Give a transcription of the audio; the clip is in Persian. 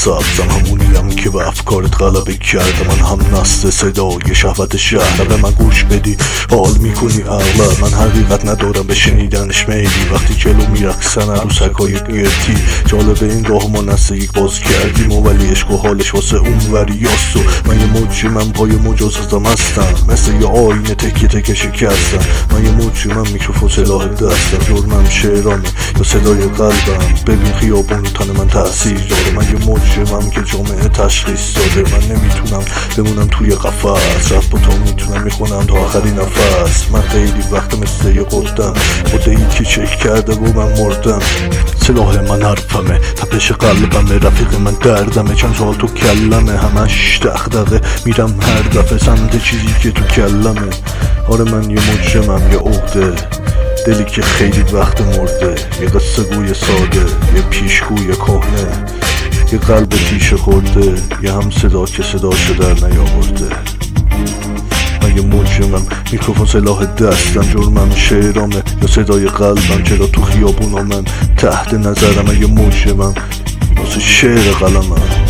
سبزم، همونیم که به افکارت غلبه کرده. من هم نسل صدای شهوت شهر. به من گوش بدی حال میکنی اغلب. من حقیقت ندارم به شنیدنش میلی. وقتی کلو میرقصن عروسکای گرتی. جالب این راه ما نسل یک باز کردیم و ولی عشق و حالش واسه اون وریاست. من یه مجرمم پای مجازاتم هستم، مثل یه آینه تکه تکه شکستم. من یه مجرمم میکروفون سلاح دستم. جرمم شعرامه یا صدای قلبم. ببین خیابون تن من تأثیر داره. من یه مجرمم که جامعه تشخیص داده. من نمیتونم بمونم توی قفس. رفت با تو میتونم میخونم تا آخرین نفس. من خیلی وقت مثل یه قدم خوده‌ای که چک کرده و من مردم. سلاح من حرفمه، تپش قلبمه، رفیق من دردمه. چند سال تو کلمه، همش دغدغه. میرم هر دفعه سمت چیزی که تو کلمه. آره من یه مجرمم، یه عقده دلی که خیلی وقت مرده. یه قصه گوی ساده، یه پیشگوی کهنه، یه قلب تیشه خورده، یه هم صدا که صداشو در نیاورده. من یه مجرمم، میکروفون سلاح دستم. جرمم شعرامه یا صدای قلبم. چرا تو خیابونامم تحت نظرم. من یه مجرمم واسه شعر قلمم.